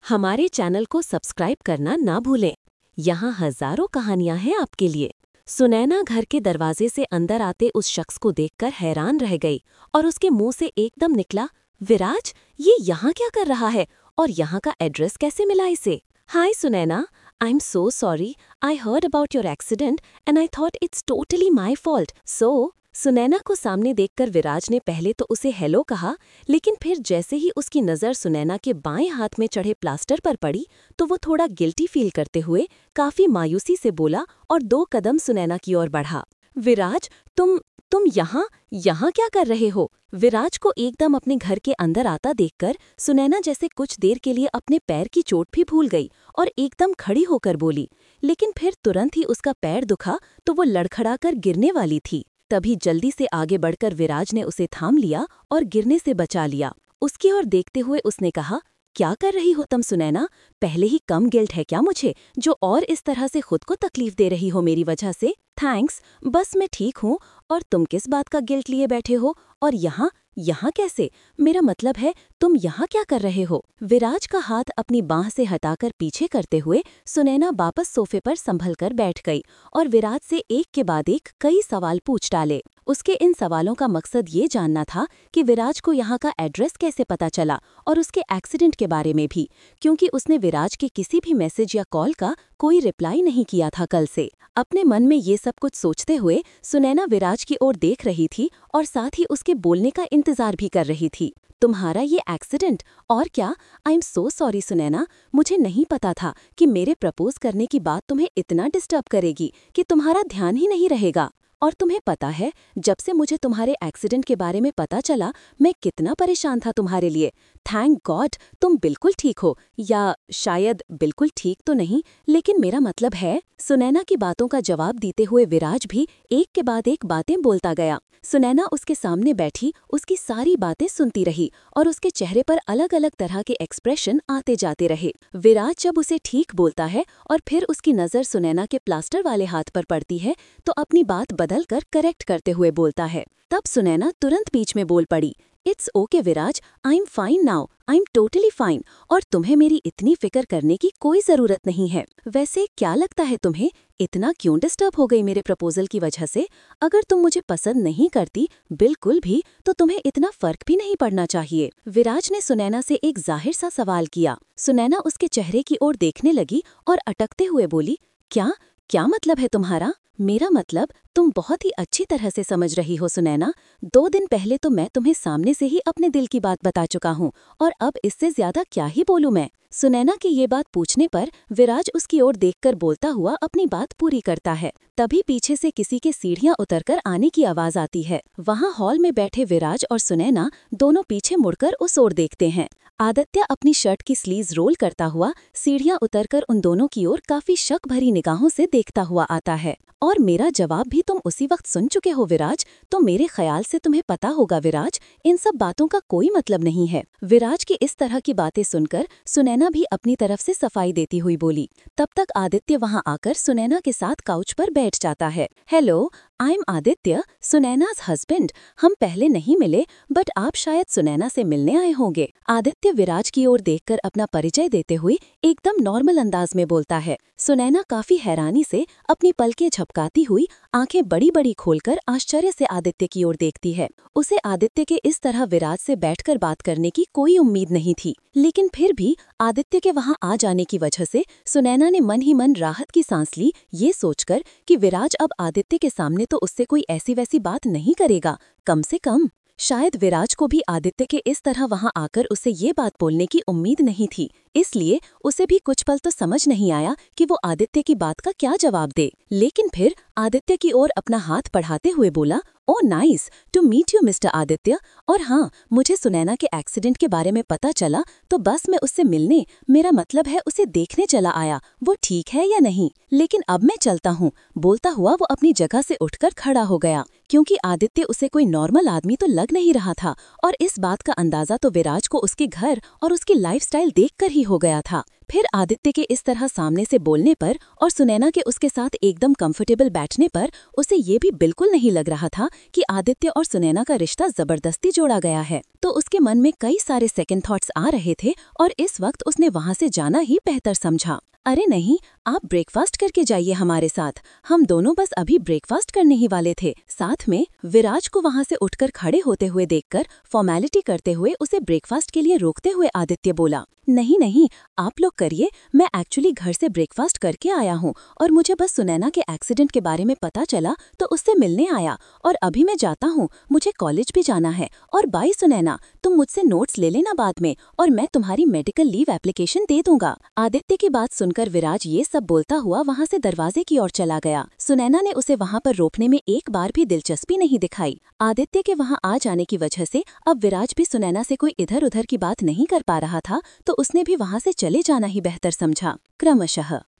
हमारे चैनल को सब्सक्राइब करना ना भूलें। यहाँ हजारों कहानियां हैं आपके लिए। सुनैना घर के दरवाजे से अंदर आते उस शख्स को देखकर हैरान रह गई और उसके मुंह से एकदम निकला, विराज, ये यहाँ क्या कर रहा है और यहाँ का एड्रेस कैसे मिला इसे? Hi Sunaina, I am so sorry. I heard about your accident and I thought it's totally my fault. Sunaina को सामने देखकर विराज ने पहले तो उसे हेलो कहा, लेकिन फिर जैसे ही उसकी नज़र सुनैना के बाएं हाथ में चढ़े प्लास्टर पर पड़ी तो वो थोड़ा गिल्टी फील करते हुए काफी मायूसी से बोला और 2 कदम सुनैना की ओर बढ़ा। विराज, तुम यहाँ क्या कर रहे हो? विराज को एकदम अपने घर के अंदर आता देखकर सुनैना जैसे कुछ देर के लिए अपने पैर की चोट भी भूल गई और एकदम खड़ी होकर बोली, लेकिन फिर तुरंत ही उसका पैर दुखा तो वो लड़खड़ाकर गिरने वाली थी। तभी जल्दी से आगे बढ़कर विराज ने उसे थाम लिया और गिरने से बचा लिया। उसकी ओर देखते हुए उसने कहा, क्या कर रही हो तुम सुनैना? पहले ही कम गिल्ट है क्या मुझे, जो और इस तरह से खुद को तकलीफ दे रही हो मेरी वजह से? थैंक्स, बस मैं ठीक हूँ। और तुम किस बात का गिल्ट लिए बैठे हो? और यहाँ कैसे? मेरा मतलब है, तुम यहाँ क्या कर रहे हो? विराज का हाथ अपनी बांह से हटाकर पीछे करते हुए सुनैना वापस सोफे पर संभल कर बैठ गई और विराज से एक के बाद एक कई सवाल पूछ डाले। उसके इन सवालों का मकसद ये जानना था कि विराज को यहाँ का एड्रेस कैसे पता चला और उसके एक्सीडेंट के बारे में भी, क्योंकि उसने विराज के किसी भी मैसेज या कॉल का कोई रिप्लाई नहीं किया था कल से। अपने मन में ये सब कुछ सोचते हुए सुनैना विराज की ओर देख रही थी और साथ ही उसके बोलने का इंतजार भी कर रही थी। तुम्हारा ये एक्सीडेंट? और क्या? I am so sorry Sunaina, मुझे नहीं पता था कि मेरे प्रपोज करने की बात तुम्हें इतना डिस्टर्ब करेगी कि तुम्हारा ध्यान ही नहीं रहेगा। और तुम्हें पता है, जब से मुझे तुम्हारे एक्सीडेंट के बारे में पता चला मैं कितना परेशान था तुम्हारे लिए। थैंक गॉड तुम बिल्कुल ठीक हो, या शायद बिल्कुल ठीक तो नहीं, लेकिन मेरा मतलब है। सुनैना की बातों का जवाब देते हुए विराज भी एक के बाद एक बातें बोलता गया। सुनैना उसके सामने बैठी उसकी सारी बातें सुनती रही और उसके चेहरे पर अलग अलग तरह के एक्सप्रेशन आते जाते रहे। विराज जब उसे ठीक बोलता है और फिर उसकी नज़र सुनैना के प्लास्टर वाले हाथ पर पड़ती है तो अपनी बात बदलकर करेक्ट करते हुए बोलता है। तब सुनैना तुरंत बीच में बोल पड़ी, it's okay Viraj, I am fine now, I am totally fine, और तुम्हें मेरी इतनी फिक्र करने की कोई ज़रूरत नहीं है। वैसे क्या लगता है तुम्हें, इतना क्यों डिस्टर्ब हो गई मेरे प्रपोजल की वजह से? अगर तुम मुझे पसंद नहीं करती बिल्कुल भी, तो तुम्हें इतना फर्क भी नहीं पड़ना चाहिए। विराज ने सुनैना से एक जाहिर सा सवाल किया। सुनैना उसके चेहरे की ओर देखने लगी और अटकते हुए बोली, क्या मतलब है तुम्हारा? मेरा मतलब तुम बहुत ही अच्छी तरह से समझ रही हो सुनैना। 2 दिन पहले तो मैं तुम्हें सामने से ही अपने दिल की बात बता चुका हूँ और अब इससे ज्यादा क्या ही बोलूं मैं। सुनैना की ये बात पूछने पर विराज उसकी ओर देखकर बोलता हुआ अपनी बात पूरी करता है। तभी पीछे से किसी के सीढ़ियां उतरकर आने की आवाज आती है। वहाँ हॉल में बैठे विराज और सुनैना दोनों पीछे मुड़कर उस ओर देखते हैं। आदित्य अपनी शर्ट की स्लीव्स रोल करता हुआ सीढ़ियां उतरकर उन दोनों की ओर काफी शक भरी निगाहों से देखता हुआ आता है। और मेरा जवाब भी तुम उसी वक्त सुन चुके हो विराज, तो मेरे ख्याल से तुम्हें पता होगा विराज, इन सब बातों का कोई मतलब नहीं है। विराज की इस तरह की बातें सुनकर सुनैना भी अपनी तरफ से सफाई देती हुई बोली। तब तक आदित्य वहां आकर सुनैना के साथ काउच पर बैठ जाता है। Hello, I am Aditya, Sunaina's husband. हम पहले नहीं मिले, बट आप शायद सुनैना से मिलने आए होंगे। आदित्य विराज की ओर देखकर अपना परिचय देते हुए एकदम नॉर्मल अंदाज में बोलता है। सुनैना काफी हैरानी से अपनी पलकें झपकाती हुई आंखें बड़ी बड़ी खोलकर आश्चर्य से आदित्य की ओर देखती है। उसे आदित्य के इस तरह विराज से बैठकर बात करने की कोई उम्मीद नहीं थी, लेकिन फिर भी आदित्य के वहां आ जाने की वजह से सुनैना ने मन ही मन राहत की सांस ली, ये सोचकर कि विराज अब आदित्य के सामने तो उससे कोई ऐसी वैसी बात नहीं करेगा। कम से कम शायद विराज को भी आदित्य के इस तरह वहां आकर उसे ये बात बोलने की उम्मीद नहीं थी, इसलिए उसे भी कुछ पल तो समझ नहीं आया कि वो आदित्य की बात का क्या जवाब दे। लेकिन फिर आदित्य की ओर अपना हाथ बढ़ाते हुए बोला, oh nice to meet you mister Aditya. और हाँ, मुझे सुनैना के एक्सीडेंट के बारे में पता चला तो बस मैं उससे मिलने, मेरा मतलब है उसे देखने चला आया। वो ठीक है या नहीं? लेकिन अब मैं चलता हूँ। बोलता हुआ वो अपनी जगह से उठकर खड़ा हो गया, क्योंकि आदित्य उसे कोई नॉर्मल आदमी तो लग नहीं रहा था और इस बात का अंदाजा तो विराज को उसके घर और उसकी लाइफस्टाइल देखकर ही हो गया था। फिर आदित्य के इस तरह सामने से बोलने पर और सुनैना के उसके साथ एकदम कंफर्टेबल बैठने पर उसे ये भी बिल्कुल नहीं लग रहा था कि आदित्य और सुनैना का रिश्ता जबरदस्ती जोड़ा गया है। तो उसके मन में कई सारे सेकंड थॉट्स आ रहे थे और इस वक्त उसने वहां से जाना ही बेहतर समझा। अरे नहीं, आप ब्रेकफास्ट करके जाइए हमारे साथ। हम दोनों बस अभी ब्रेकफास्ट करने ही वाले थे। साथ में विराज को वहां से उठकर खड़े होते हुए देखकर फॉर्मेलिटी करते हुए उसे ब्रेकफास्ट के लिए रोकते हुए आदित्य बोला, नहीं नहीं, आप लोग करिए, मैं एक्चुअली घर से ब्रेकफास्ट करके आया हूँ और मुझे बस सुनैना के एक्सीडेंट के बारे में पता चला तो उससे मिलने आया और अभी मैं जाता हूँ, मुझे कॉलेज भी जाना है। और बाय सुनैना, तुम मुझसे नोट्स ले लेना बाद में और मैं तुम्हारी मेडिकल लीव एप्लीकेशन दे दूंगा। आदित्य की बात सुनकर विराज ये सब बोलता हुआ वहाँ से दरवाजे की ओर चला गया। सुनैना ने उसे वहाँ पर रोकने में एक बार भी दिलचस्पी नहीं दिखाई। आदित्य के वहाँ आ जाने की वजह से अब विराज भी सुनैना से कोई इधर उधर की बात नहीं कर पा रहा था, तो उसने भी वहाँ से चले जाना ही बेहतर समझा। क्रमशः